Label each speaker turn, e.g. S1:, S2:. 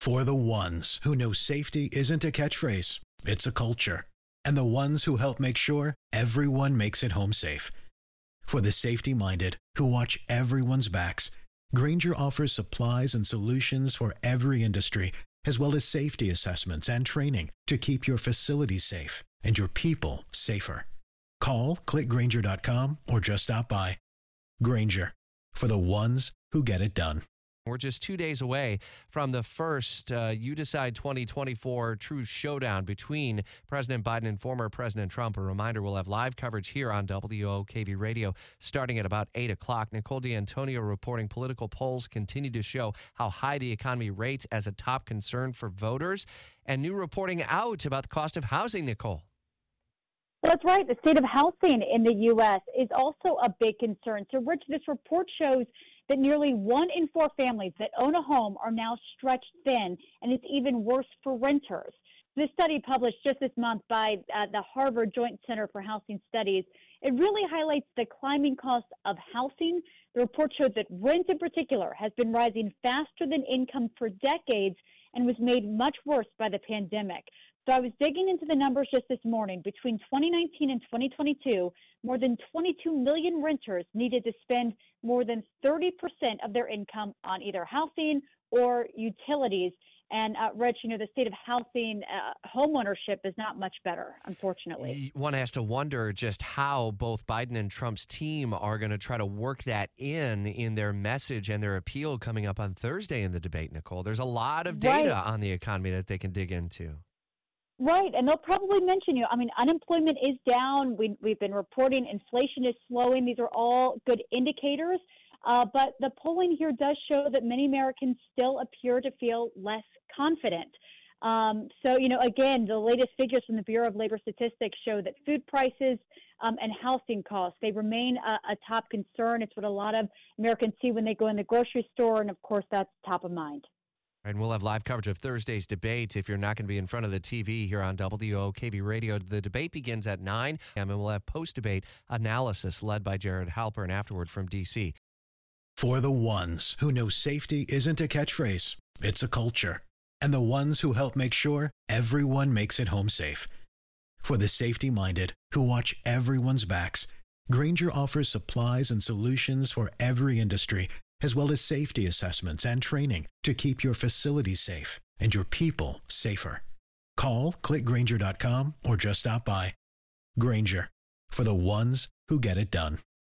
S1: For the ones who know safety isn't a catchphrase, it's a culture. And the ones who help make sure everyone makes it home safe. For the safety-minded who watch everyone's backs, Grainger offers supplies and solutions for every industry, as well as safety assessments and training to keep your facilities safe and your people safer. Call, click Grainger.com, or just stop by. Grainger, for the ones who get it done.
S2: We're just 2 days away from the first You Decide 2024 true showdown between President Biden and former President Trump. A reminder, we'll have live coverage here on WOKV Radio starting at about 8 o'clock. Nicole D'Antonio reporting political polls continue to show how high the economy rates as a top concern for voters. And new reporting out about the cost of housing, Nicole.
S3: That's right. The state of housing in the U.S. is also a big concern. So, Rich, this report shows that nearly 1 in 4 families that own a home are now stretched thin, and it's even worse for renters. This study published just this month by the Harvard Joint Center for Housing Studies, it really highlights the climbing cost of housing. The report showed that rent in particular has been rising faster than income for decades and was made much worse by the pandemic. So I was digging into the numbers just this morning. Between 2019 and 2022, more than 22 million renters needed to spend more than 30% of their income on either housing or utilities. And, Rich, the state of housing, homeownership is not much better, unfortunately.
S2: One has to wonder just how both Biden and Trump's team are going to try to work that in their message and their appeal coming up on Thursday in the debate, Nicole. There's a lot of data on the economy that they can dig into.
S3: Right, and they'll probably mention unemployment is down. We've been reporting inflation is slowing. These are all good indicators. But the polling here does show that many Americans still appear to feel less confident. Again, the latest figures from the Bureau of Labor Statistics show that food prices and housing costs, they remain a top concern. It's what a lot of Americans see when they go in the grocery store, and of course, that's top of mind.
S2: And we'll have live coverage of Thursday's debate if you're not going to be in front of the TV here on WOKV Radio. The debate begins at 9 a.m. and we'll have post-debate analysis led by Jared Halpern afterward from D.C.
S1: For the ones who know safety isn't a catchphrase, it's a culture. And the ones who help make sure everyone makes it home safe. For the safety-minded who watch everyone's backs, Grainger offers supplies and solutions for every industry, as well as safety assessments and training to keep your facilities safe and your people safer. Call, click Grainger.com, or just stop by. Grainger, for the ones who get it done.